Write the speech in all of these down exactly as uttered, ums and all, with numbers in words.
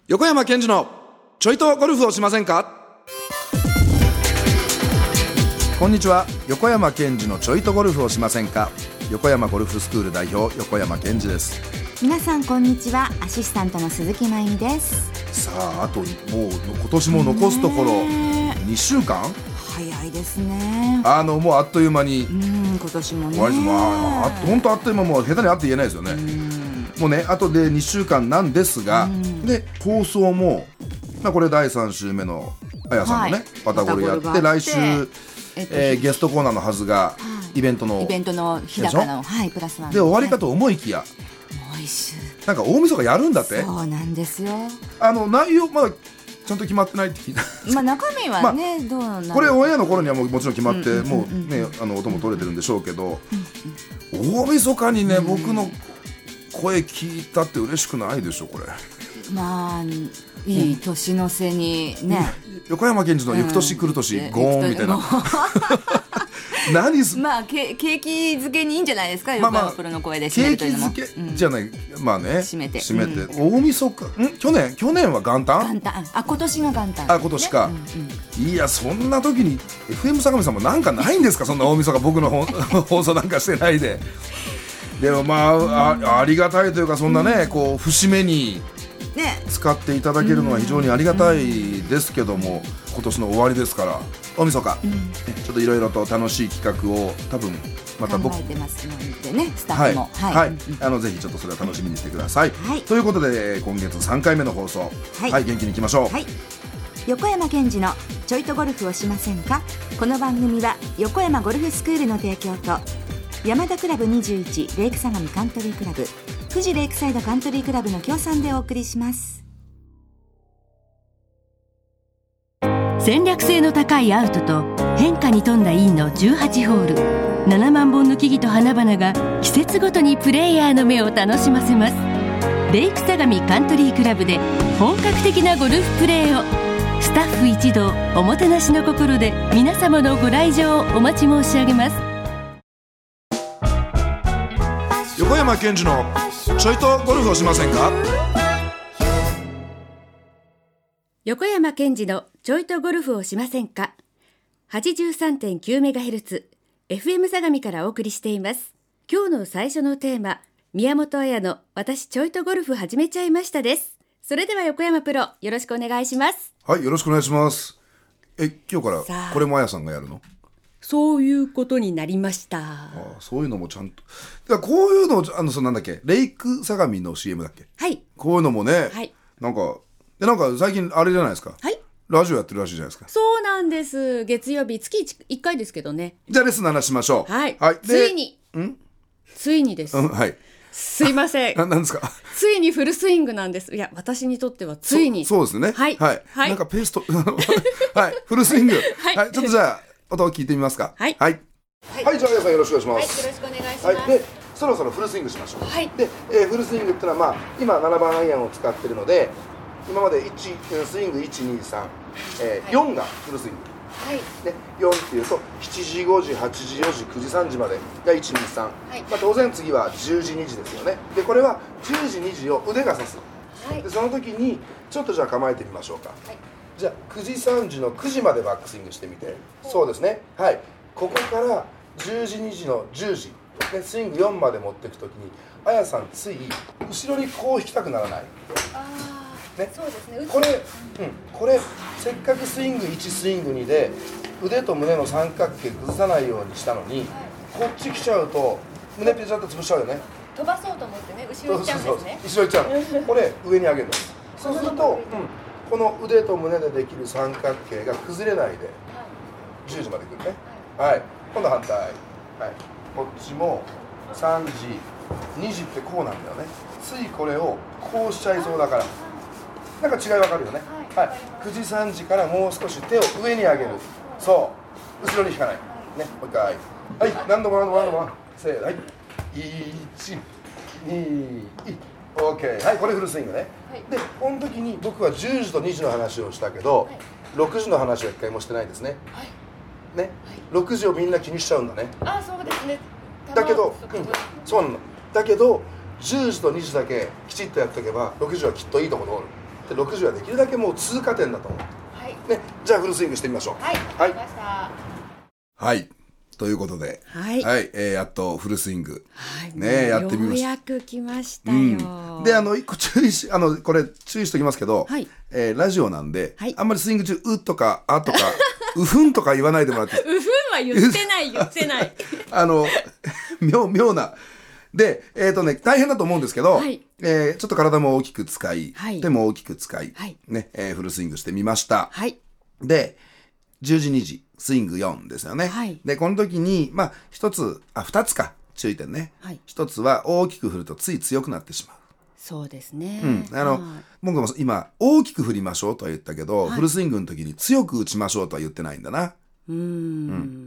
横山健二のちょいとゴルフをしませんか。こんにちは、横山健二のちょいとゴルフをしませんか。横山ゴルフスクール代表、横山健二です。 皆さんこんにちは、アシスタントの鈴木真由美です。 さあ、あともう今年も残すところにしゅうかん、 早いですね。 あのもうあっという間にうん今年もね、 終わりです。まあ、あ本当あっという間、もう下手にあって言えないですよね。もうね、あとでにしゅうかんなんですが、で放送も、まあ、これだいさん週目のあやさんのね、はい、パタゴルやって、来週、えっとえー、ゲストコーナーのはずが、はい、イベントのイベントの日高の、はい、プラスワンで, で終わりかと思いきや、 もう一週なんか大晦日やるんだって。 そうなんですよ。 あの内容まだちゃんと決まってないって聞いた。 まあ中身はね、まあ、どうなる、 これオンエアの頃にはもうもちろん決まって、もうね、あの音も取れてるんでしょうけど、うんうん、大晦日にね、うん、僕の声聞いたって嬉しくないでしょこれ。まあいい年の瀬にね、 うん、横山健二の行く年来る年、うん、ゴーンみたいな何すまあ景気づけにいいんじゃないですか、横山プロの声で締めるというのも。 景気づけじゃない、うん、まあね、 締めて締めて、うん、大晦日ん去年去年は元旦元旦あ今年が元旦、 ね、あ今年か、うんうん、いやそんな時に エフエム 相模さんもなんかないんですかそんな大晦日僕の放送なんかしてないで。でもまあ、うん、あ, ありがたいというか、そんなね、うん、こう節目に使っていただけるのは非常にありがたいですけども、うん、今年の終わりですから大晦日、うん、ちょっといろいろと楽しい企画を多分また僕考えてますのでね、スタッフも、 はいはいはい、あのぜひちょっとそれは楽しみにしてください、はい、ということで今月さんかいめの放送、はいはい、元気にいきましょう、はい、 横山健二のちょいとゴルフをしませんか。この番組は横山ゴルフスクールの提供と山田クラブにじゅういちレイク相模カントリークラブ、富士レイクサイドカントリークラブの協賛でお送りします。 戦略性の高いアウトと変化に富んだインのじゅうはちホール、ななまんぼんの木々と花々が季節ごとにプレイヤーの目を楽しませます。レイク相模カントリークラブで本格的なゴルフプレーを、スタッフ一同おもてなしの心で皆様のご来場をお待ち申し上げます。 横山健二のちょいとゴルフをしませんか。 横山健二のちょいとゴルフをしませんか。 はちじゅうさんてんきゅうメガヘルツ エフエム 相模からお送りしています。今日の最初のテーマ、宮本彩の私ちょいとゴルフ始めちゃいましたです。それでは横山プロ、よろしくお願いします。 はい、よろしくお願いします。え、今日からこれも彩さんがやるの？ そういうことになりました。 ああ、そういうのもちゃんと。だからこういうの、あの、そのなんだっけ、レイク相模の シーエム だっけ。 はい。 こういうのもね、はい、なんか、でなんか最近あれじゃないですか。 はい。 ラジオやってるらしいじゃないですか。 そうなんです。月曜日、月いっかいですけどね。 じゃあレッスンの話しましょう。 はい。はい、ついに。 んついにです。 うん、はい。 すいません。 な、なんですか。 ついにフルスイングなんです。いや、私にとってはついに。 そ, そうですね。 はい。 はい。はい、なんかペースト。はい。フルスイング。はい、はい。ちょっとじゃあ、音を聞いてみますか。 はい。 はい。はい、はい、じゃあ皆さんよろしくお願いします。 はい、よろしくお願いします。 はい、でそろそろフルスイングしましょう。 はい、 で、えー、フルスイングってのは、まあ、今ななばんアイアンを使ってるので、今までいちスイングいちにさん、えーはい、よんがフルスイング、はいね、よんっていうとしちじごじはちじよじくじさんじまでがいちにさん、はいまあ、当然次はじゅうじにじですよね。でこれはじゅうじにじを腕が指す、はい、でその時にちょっとじゃあ構えてみましょうか。はい、じゃあくじさんじのくじまでバックスイングしてみて、そうですね。はい、ここからじゅうじにじのじゅうじ、ね、スイングよんまで持っていくときにあやさんつい後ろにこう引きたくならない？ あね、 そうですね。 これ、うん、これせっかくスイングいちスイングにで腕と胸の三角形崩さないようにしたのに、はい、こっち来ちゃうと胸ピチャッと潰しちゃうよね。 飛ばそうと思ってね、後ろ行っちゃうんですね。 後ろ行っちゃうこれ上に上げるの。そうすると、うん、この腕と胸でできる三角形が崩れないで、はい、じゅうじまで来るね。はい、はい、今度反対、はい、こっちもさんじにじってこうなんだよね。ついこれをこうしちゃいそうだから、なんか違いわかるよね。はい、はい、くじさんじからもう少し手を上に上げる。そう、後ろに引かないね。もう一回、はい、何度も何度も何度もせーの、はい、いちに オーケー、はい、これフルスイングね。はい、でこの時に僕はじゅうじとにじの話をしたけど、はい、ろくじの話は一回もしてないですね。はい、ね、はい、ろくじをみんな気にしちゃうんだね。 あ、そうですね。 だけど、うん、そうなの。だけどじゅうじとにじだけきちっとやっておけばろくじはきっといいところ通る。 ってろくじはできるだけもう通過点だと思う、 はいね、じゃあフルスイングしてみましょう。 はい、 はい、 わかりました。 はいということで、 はいはいえー、やっとフルスイング、 はいね、やってみました。 ようやく来ましたよ、 うん、であの一個注意しあのこれ注意しておきますけど、 はいえー、ラジオなんで、 はい、 あんまりスイング中うとかあとかうふんとか言わないでもらってうふんは言ってない言ってないあの妙妙なで、えーとね、大変だと思うんですけど、 はいえー、ちょっと体も大きく使い、 はい、 手も大きく使い、 はいねえー、フルスイングしてみました、 はい、 でじゅうじにじスイングよんですよね、 はい、 でこの時にまあ一つあ二つか注意点ね、 はい、 一つは大きく振るとつい強くなってしまう。 そうですね、 うん、あの、はい、僕も今大きく振りましょうとは言ったけど、はい、フルスイングの時に強く打ちましょうとは言ってないんだな。 うーん、うん、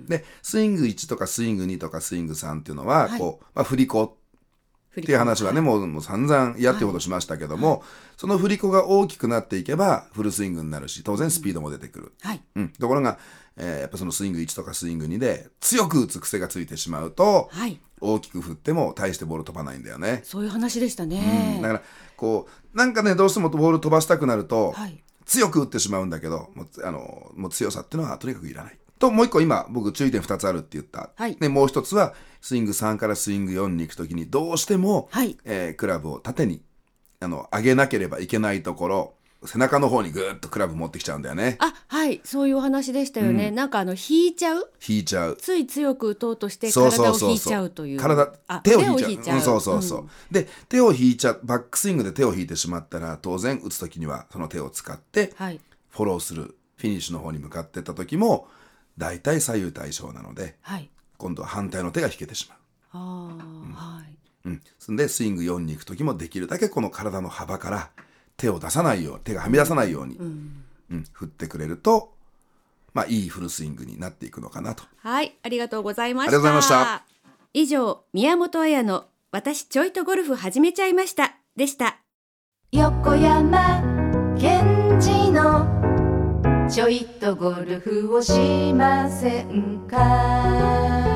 でスイングいちとかスイングにとかスイングさんっていうのは、はい、こう、まあ、振り子っていう話はね、はい、もう、もう散々やってほどしましたけども、はい、その振り子が大きくなっていけばフルスイングになるし、当然スピードも出てくる、うんはいうん、ところが、えー、やっぱそのスイングいちとかスイングにで強く打つ癖がついてしまうと、はい、大きく振っても大してボール飛ばないんだよね。 そういう話でしたね、 うん、だからこうなんかねどうしてもボール飛ばしたくなると、はい、強く打ってしまうんだけどもうあのもう強さっていうのはとにかくいらないと。もう一個今僕注意点ふたつあるって言った、はい、でもう一つはスイングさんからスイングよんに行くときにどうしても、はいえー、クラブを縦にあの上げなければいけないところ背中の方にぐーっとクラブ持ってきちゃうんだよね。 あ、はいそういうお話でしたよね、うん、なんかあの引いちゃう引いちゃうつい強く打とうとして体を引いちゃうという、 体手を引いちゃう、 手を引いちゃう、 うん、そうそうそう、うん、で手を引いちゃうバックスイングで手を引いてしまったら当然打つときにはその手を使ってフォローする、はい、フィニッシュの方に向かっていった時もだいたい左右対称なので、はい、今度は反対の手が引けてしまう。あ、うんはいうん、そんでスイングよんに行く時もできるだけこの体の幅から手を出さないよう手がはみ出さないように、うんうん、振ってくれると、まあ、いいフルスイングになっていくのかなと。 はい、ありがとうございました。 ありがとうございました。 以上、宮本彩の私ちょいとゴルフ始めちゃいましたでした。 横山健二のちょいとゴルフをしませんか。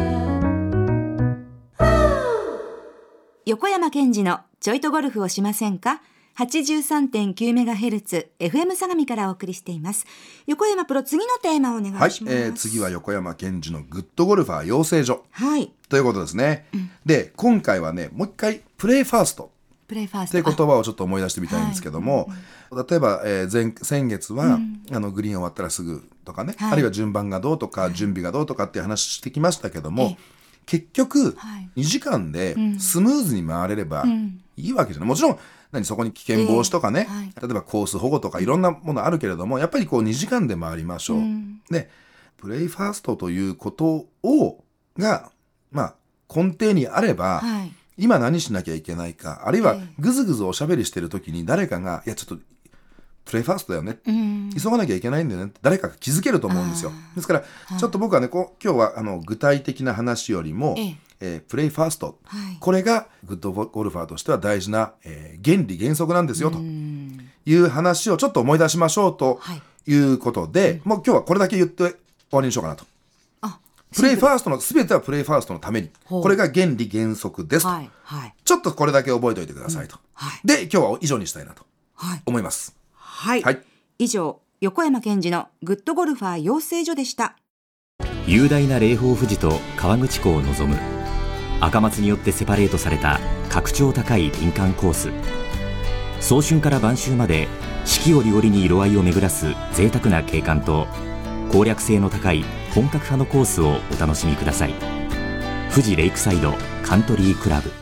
横山健二のちょいとゴルフをしませんか。 はちじゅうさんてんきゅうメガヘルツ エフエム 相模からお送りしています。横山プロ、次のテーマをお願いします。 はい、えー、次は横山健二のグッドゴルファー養成所、はい、ということですね、うん、で今回はねもう一回プレイファーストプレイファーストっていう言葉をちょっと思い出してみたいんですけども、はい、例えば、えー、前先月は、うん、あのグリーン終わったらすぐとかね、はい、あるいは順番がどうとか、はい、準備がどうとかっていう話してきましたけども、結局、はい、にじかんでスムーズに回れればいいわけじゃない、うん、もちろん何そこに危険防止とかね、えーはい、例えばコース保護とかいろんなものあるけれども、やっぱりこうにじかんで回りましょう、うん、でプレイファーストということをが、まあ、根底にあれば、はい、今何しなきゃいけないか、あるいはぐずぐずおしゃべりしてる時に誰かがいやちょっとプレイファーストだよね、うん、急がなきゃいけないんだよねって誰かが気づけると思うんですよ。ですから、はい、ちょっと僕はねこう今日はあの具体的な話よりも、えええー、プレイファースト、はい、これがグッドゴルファーとしては大事な、えー、原理原則なんですよという話をちょっと思い出しましょうということで、はい、もう今日はこれだけ言って終わりにしようかなと。あ、プレイファーストの全てはプレイファーストのためにこれが原理原則ですと、はいはい、ちょっとこれだけ覚えておいてくださいと、うんはい、で今日は以上にしたいなと思います。 はい、はい、以上横山健二のグッドゴルファー養成所でした。 雄大な霊峰富士と河口湖を望む赤松によってセパレートされた格調高い林間コース。早春から晩秋まで四季折々に色合いを巡らす贅沢な景観と攻略性の高い本格派のコースをお楽しみください。富士レイクサイドカントリークラブ。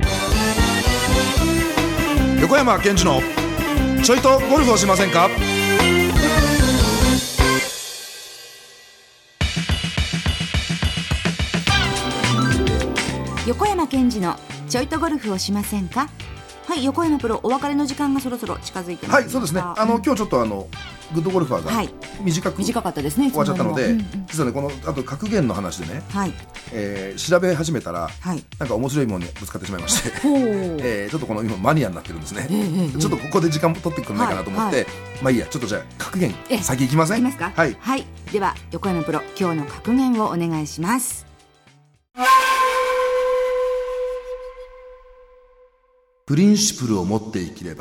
横山健二のちょいとゴルフをしませんか。 横山健二のちょいとゴルフをしませんか。はい、横山プロ、お別れの時間がそろそろ近づいてます。 はい、そうですね。あの、うん、今日ちょっとあのグッドゴルファーが短く、はい、 短かったですね。 終わっちゃったので、うんうん、実はねこのあと格言の話でね、はいえー、調べ始めたら、はい、なんか面白いものにぶつかってしまいまして、えー、ちょっとこの今マニアになってるんですね、えー、ちょっとここで時間取ってくれないかなと思って、はいはい、まあいいや、ちょっとじゃあ格言先行きません？ いきますか？はい、はい、では横山プロ、今日の格言をお願いします。 プリンシプルを持って生きれば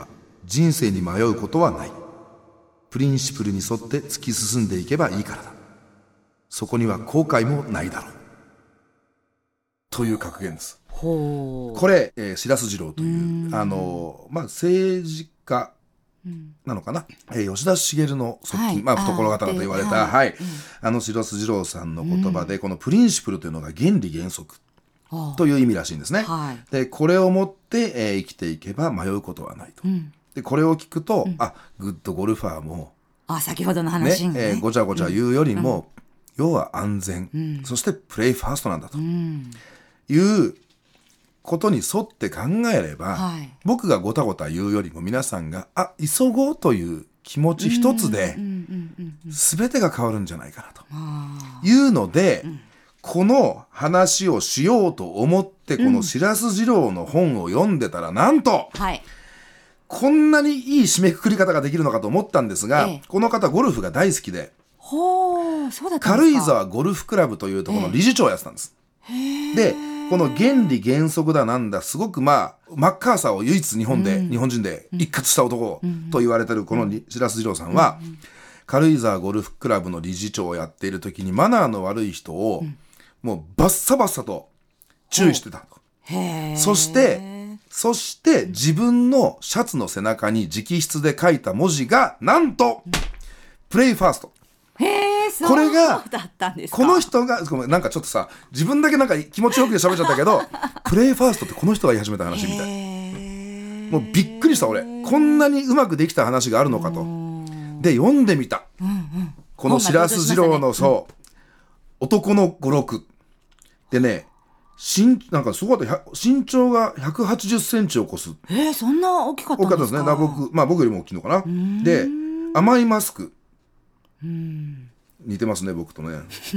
人生に迷うことはない。プリンシプルに沿って突き進んでいけばいいからだ。そこには後悔もないだろう。という格言です。 ほう。 これ、えー、白洲二郎という、あの、まあ、政治家なのかな、えー、吉田茂の側近、はい、まあ、懐刀と言われた、はい、うん、あの白洲二郎さんの言葉で、このプリンシプルというのが原理原則という意味らしいんですね。はい、で、これをもって、えー、生きていけば迷うことはないと。うん、で、これを聞くと、うん、あ、グッドゴルファーも、 あ、先ほどの話ね、 ね、えー、ごちゃごちゃ言うよりも、うん、要は安全、うん、そしてプレイファーストなんだと、うん、いうことに沿って考えれば、はい、僕がごたごた言うよりも皆さんがあ急ごうという気持ち一つで全てが変わるんじゃないかなというので、うん、この話をしようと思ってこの白洲二郎の本を読んでたら、なんと、はい、こんなにいい締めくくり方ができるのかと思ったんですが、ええ、この方ゴルフが大好きで、 ほう、そうだったんですか。 軽井沢ゴルフクラブというところの理事長をやってたんです。ええ、でこの原理原則だなんだ、すごくまあマッカーサーを唯一日本で、うん、日本人で一括した男と言われてるこの白洲二郎さんは、うん、軽井沢ゴルフクラブの理事長をやっている時にマナーの悪い人をもうバッサバッサと注意してたと。へー。そしてそして自分のシャツの背中に直筆で書いた文字がなんと、うん、プレイファースト。 へー、そうこれがだったんですか。 この人がなんかちょっとさ、自分だけなんか気持ちよく喋っちゃったけどプレイファーストってこの人が言い始めた話みたい。もうびっくりした俺、こんなにうまくできた話があるのかと。で読んでみた、うんうん、この白洲二郎の、ね、そう、うん、男の語録でね、身なんかすごかった。身長がひゃくはちじゅっセンチを超す。 えー、そんな大きかったんですか。大きかったですね。だ僕、まあ、僕よりも大きいのかな。で甘いマスク、うん、似てますね僕とね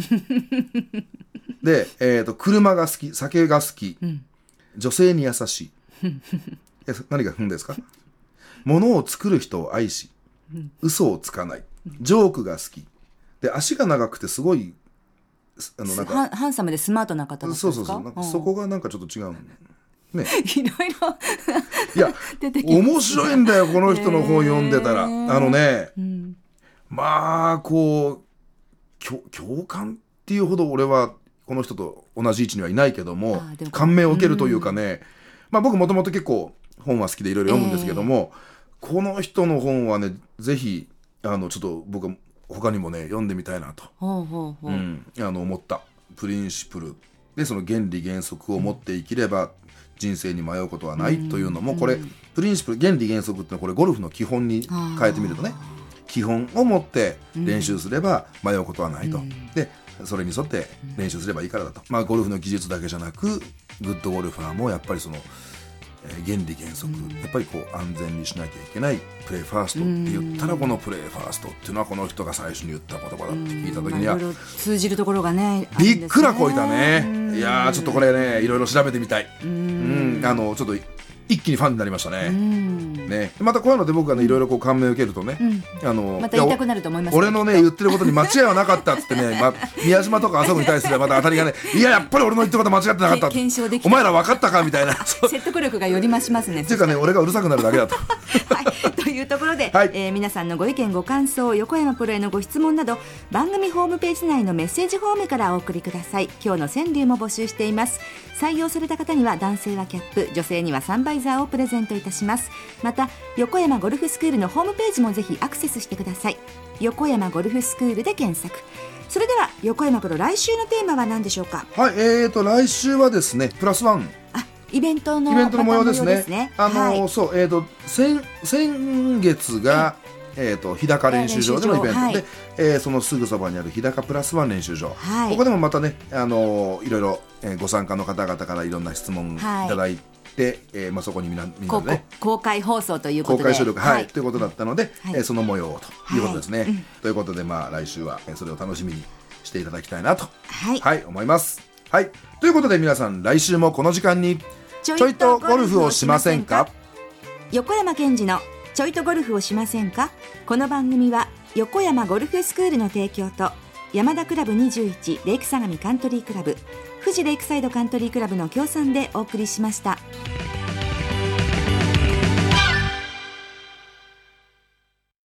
で、えーと、車が好き、酒が好き、うん、女性に優しいえ何がんですか。物を作る人を愛し、嘘をつかない、ジョークが好きで、足が長くてすごいあのなんかハンサムでスマートな方だったんですか。 そうそうそう、なんかそこがなんかちょっと違うねいろいろいや面白いんだよこの人の本読んでたら、あのね、うん、まあこう共感っていうほど俺はこの人と同じ位置にはいないけども、も感銘を受けるというかね、うん、まあ僕もともと結構本は好きでいろいろ読むんですけども、えー、この人の本はねぜひあのちょっと僕は他にもね読んでみたいなと、ほうほうほう、うん、あの思った。プリンシプルでその原理原則を持って生きれば人生に迷うことはないというのも、これプリンシプル原理原則ってのはこれゴルフの基本に変えてみるとね、基本を持って練習すれば迷うことはないと、でそれに沿って練習すればいいからだと、まあ、ゴルフの技術だけじゃなくグッドゴルファーもやっぱりその原理原則、やっぱりこう安全にしなきゃいけないプレイファーストって言ったら、このプレイファーストっていうのはこの人が最初に言った言葉だって聞いた時には、 まあ、通じるところがねびっくらこいたね。いやーちょっとこれねいろいろ調べてみたい。うん、あのちょっと一気にファンになりましたね。ね、またこういうので僕がねいろいろこう感銘を受けるとね、うん、あのまた言いたくなると思います、ね、 俺のね言ってることに間違いはなかったっつってね、ま、宮島とか麻生に対するまた当たりがね、いややっぱり俺の言ってること間違ってなかった検証できた、 お前ら分かったかみたいな説得力がより増しますね。 っていうかね俺がうるさくなるだけだと、はい、 というところで、はい、えー、皆さんのご意見ご感想、横山プロへのご質問など番組ホームページ内のメッセージフォームからお送りください。今日の川柳も募集しています。採用された方には男性はキャップ、女性にはサンバイザーをプレゼントいたします。また横山ゴルフスクールのホームページもぜひアクセスしてください。横山ゴルフスクールで検索。それでは横山プロ、来週のテーマは何でしょうか。 はい、えーと来週はですねプラスワン、 あイベントのイベントの模様ですね。 ですね、 あのーはい、そうえーと 先, 先月が、えー、と日高練習場でのイベントで、はい、えー、そのすぐそばにある日高プラスワン練習場、はい、ここでもまたね、あのー、いろいろ、えー、ご参加の方々からいろんな質問いただいて、はい、で、えーまあ、そこにみんな、みんなね公開放送ということで公開収録、はいはい、ということだったので、はい、えー、その模様ということですね、はい、うん、ということで、まあ、来週はそれを楽しみにしていただきたいなと、はいはい、思います、はい、ということで皆さん来週もこの時間にちょいとゴルフをしませんか。 横山健二のちょいとゴルフをしませんか。この番組は横山ゴルフスクールの提供と山田クラブにじゅういちレイク相模カントリークラブ、富士レイクサイドカントリークラブの協賛でお送りしました。